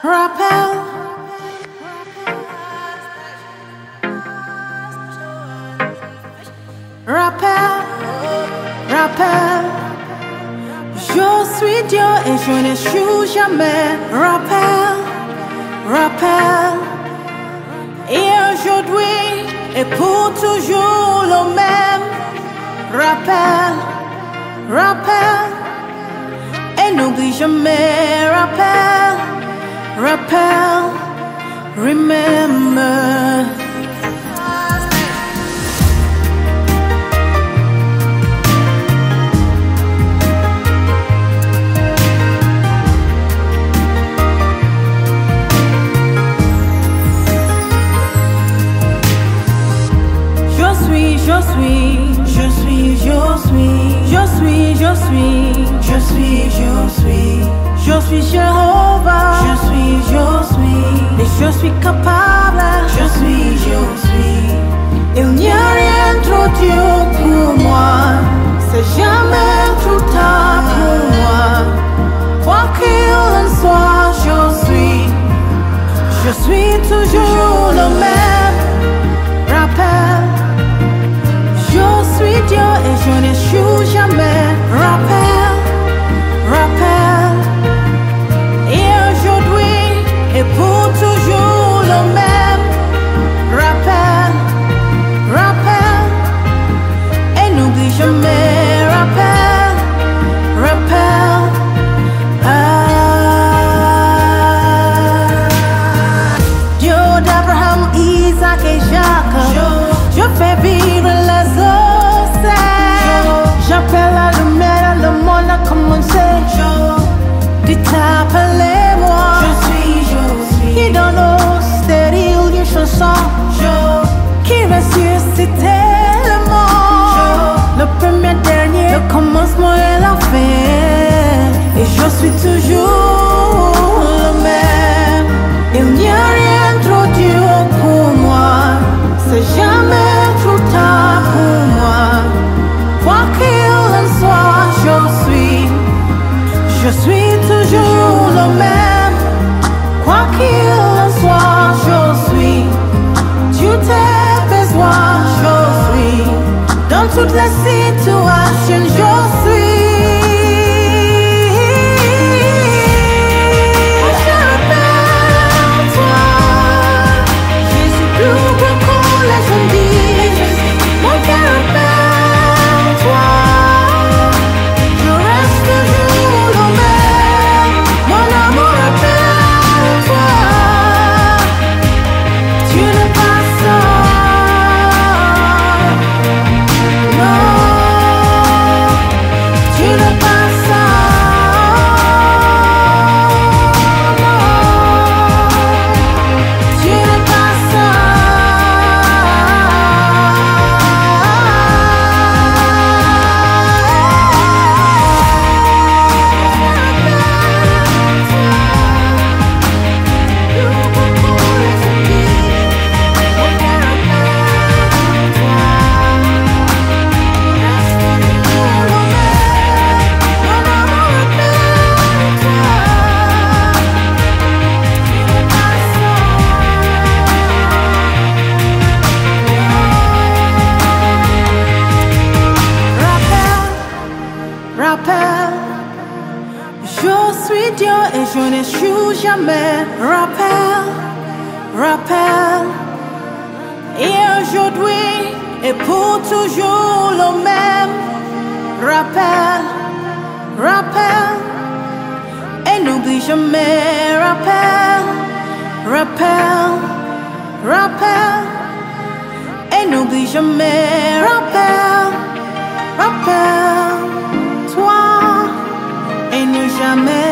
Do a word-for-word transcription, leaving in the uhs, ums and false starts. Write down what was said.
rappel, rappel, rappel. Je suis Dieu et je n'échoue jamais. Rappel, rappel. Et aujourd'hui et pour toujours le même. Rappel, rappel. Et n'oublie jamais. Rappel, rappel. Remember. Je suis, je suis, je suis, je suis, je suis, je suis, je suis, je suis Jéhovah, je suis, je suis, et je suis capable, je suis, je suis. Il n'y a rien trop dur pour moi, c'est jamais trop tard pour moi. Quoi qu'il en soit, je suis, je suis toujours le même. Rappel. Je suis Dieu et je n'échoue jamais. Rappel, rappel. Et aujourd'hui et pour toujours le même. Rappel, rappel. Et n'oublie jamais. Rappel, rappel. Ah. Dieu d'Abraham, Isaac et Jacob. Je, je fais vivre les eaux. J'appelle la lumière, le monde a commencé. Dites appelez-moi. Je suis, je suis. Qui donne au stérile une chanson. Qui ressuscite le monde. Le premier, dernier, le commencement et la fin. Et je suis toujours le même. Il n'y a rien trop dur pour moi. C'est jamais trop tard pour moi. Quoi qu'il en soit, je suis, je suis toujours le même. Quoi qu'il en soit, je suis, Dieu tes besoins, je suis. Dans toutes les situations, je suis. Je rappelle toi, Jésus plus beaucoup les gens disent, mon cœur appelle toi. Je reste toujours le même. Mon amour appelle toi. Tu n'es pas seul. Non, tu n'es pas seul. Non, tu n'es pas seul. Rappel, je suis Dieu et je n'échoue jamais. Rappel, rappel. Et aujourd'hui et pour toujours le même. Rappel, rappel. Et n'oublie jamais. Rappel, rappel, rappel. Et n'oublie jamais. Rappel, rappel. Toi et ne jamais